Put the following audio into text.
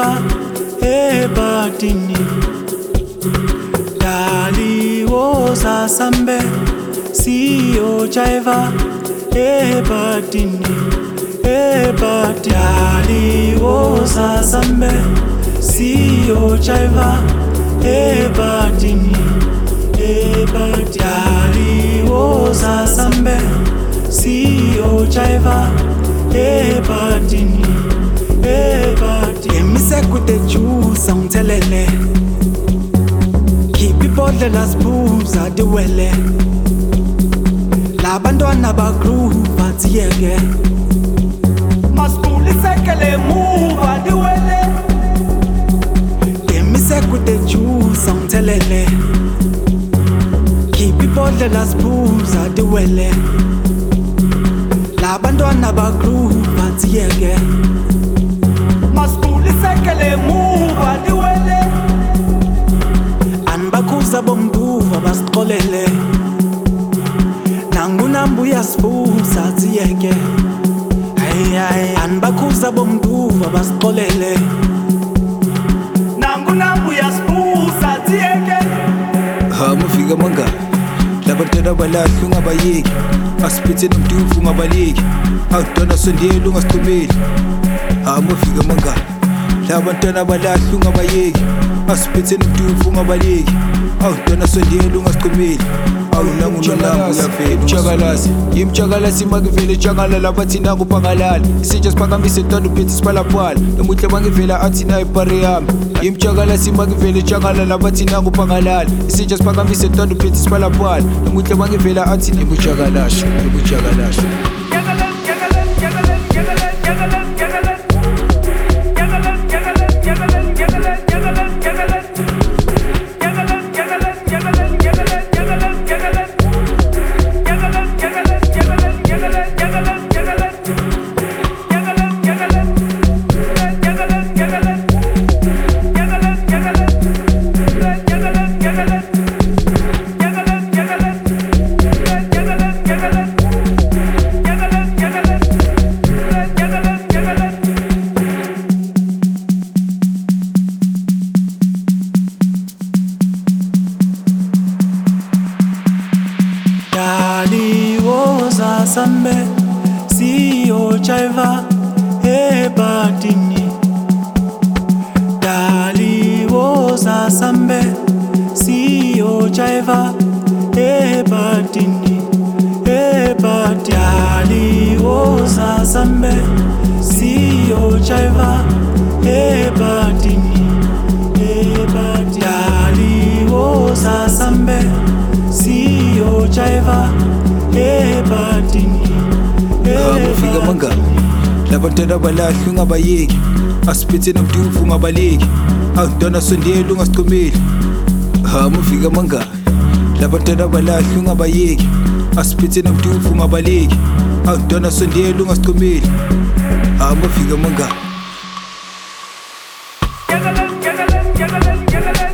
jiva ebadini daliwoza sambe siyo jiva ebadini daliwoza sambe siyo jiva ebadini daliwoza sambe siyo jiva ebadini emise kutejusa ngithelele khipha ibhodlela siphuza diwele labantwana bagruva dziyeke masibulisekele muva diwele emise kutejusa ngithelele khipha ibhodlela siphuza diwele labantwana bagruva dziyeke masibulisekele muva diwele anibakhuza bombuva basixolele nangunambuya sifuza dziyeke anibakhuza bombuva basixolele nangunambuya sifuza dziyeke mufika manga labantwana balahla ungabayeki asiphethe nomduvu ungabaleki awudona sondela ungasichumeli mufika manga labantwana balahla ungabayeki asiphethe nomduvu ungabaleki awudona sondela ungasichumeli awunangunamuyavela yimtshakalazi makivele tshangalala bathi nangupangalala isitsha siphakamise ntwana uphethe isipalapala nomuhle mangivela athi nayo ipare yami yimtshakalazi makivele tshangalala bathi nangupangalala isitsha siphakamise ntwana uphethe isipalapala nomuhle mangivela athi nimutshakalasha daliwoza sambe siyo jiva ebadini daliwoza sambe siyo jiva ebadini daliwoza sambe siyo jiva ebadini daliwoza sambe siyo jiva ebadini mufika manga labantwana balahla ungabayeki asiphethe nomduvu ungabaleki awudona sondela ungasichumeli mufika manga labantwana balahla ungabayeki asiphethe nomduvu ungabaleki awudona sondela ungasichumeli mufika manga